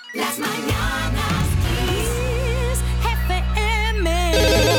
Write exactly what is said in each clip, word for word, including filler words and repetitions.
Las mañanas Kiss F M.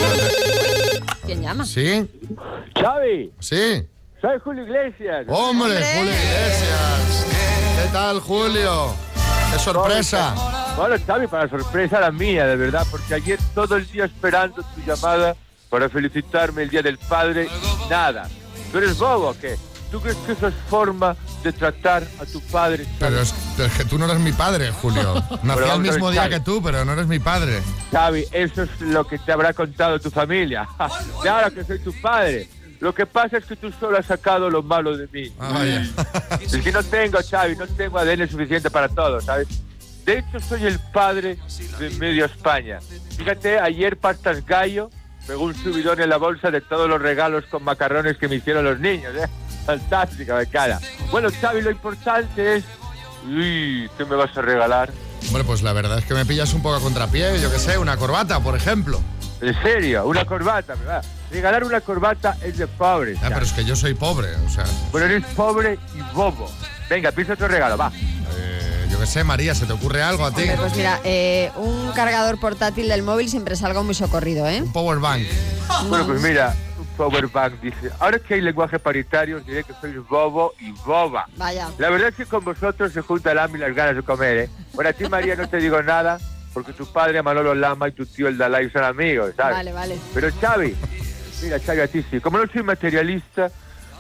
¿Quién llama? ¿Sí? Xavi, ¿Sí? soy Julio Iglesias. ¡Hombre, ¡Hombre! Julio Iglesias! ¿Qué tal, Julio? ¡Qué sorpresa! Bueno, Xavi, para sorpresa la mía, de verdad, porque ayer todo el día esperando tu llamada para felicitarme el Día del Padre, nada. ¿Tú eres bobo o qué? ¿Tú crees que eso es forma de tratar a tu padre? Pero es, es que tú no eres mi padre, Julio. Nací vamos el a ver, mismo día Xavi. que tú, pero no eres mi padre. Xavi, eso es lo que te habrá contado tu familia. Claro que soy tu padre. Lo que pasa es que tú solo has sacado lo malo de mí. Ah, vaya. Es que no tengo, Xavi, no tengo A D N suficiente para todo, ¿sabes? De hecho, soy el padre de medio España. Fíjate, ayer Pastas Gallo pegó un subidón en la bolsa de todos los regalos con macarrones que me hicieron los niños, ¿eh? Fantástica, me cara. Bueno, Xavi, lo importante es... Uy, ¿qué me vas a regalar? Bueno, pues la verdad es que me pillas un poco a contrapié, yo qué sé, una corbata, por ejemplo. ¿En serio? Una corbata, ¿verdad? Regalar una corbata es de pobre. Ah, pero es que yo soy pobre, o sea... Pero eres pobre y bobo. Venga, pisa otro regalo, va. eh, yo qué sé, María, ¿se te ocurre algo a ti? Hombre, pues mira, eh, un cargador portátil del móvil siempre es algo muy socorrido, ¿eh? Un power bank. Bueno, pues mira, un powerbank dice... Ahora que hay lenguaje paritario, os diré que sois bobo y boba. Vaya. La verdad es que con vosotros se junta el hambre y las ganas de comer, ¿eh? Bueno, a ti, María, no te digo nada, porque tu padre, Manolo Lama, y tu tío, el Dalai, son amigos, ¿sabes? Vale, vale. Pero, Xavi, mira, Xavi, a ti sí. Como no soy materialista,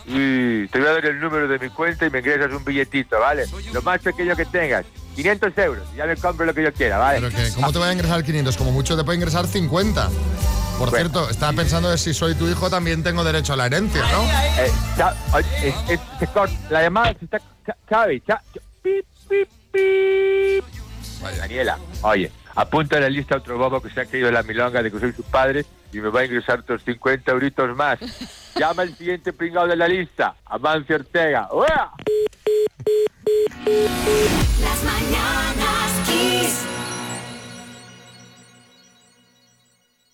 y te voy a dar el número de mi cuenta y me ingresas un billetito, ¿vale? Lo más pequeño que tengas, quinientos euros, y ya me compro lo que yo quiera, ¿vale? Pero que, ¿cómo te voy a ingresar quinientos? Como mucho te puedo ingresar cincuenta. Por Bueno. cierto, estaba pensando de si soy tu hijo también tengo derecho a la herencia, ¿no? Eh, Xa- oye, es- es- se corta. La llamada se está... Xa- Xavi, Xa- pip, pip, pip. Vaya. Daniela, oye, apunta en la lista a otro bobo que se ha caído en la milonga de que soy su padre y me va a ingresar otros cincuenta euritos más. Llama al siguiente pringado de la lista, Amancio Ortega. ¡Uea! Las mañanas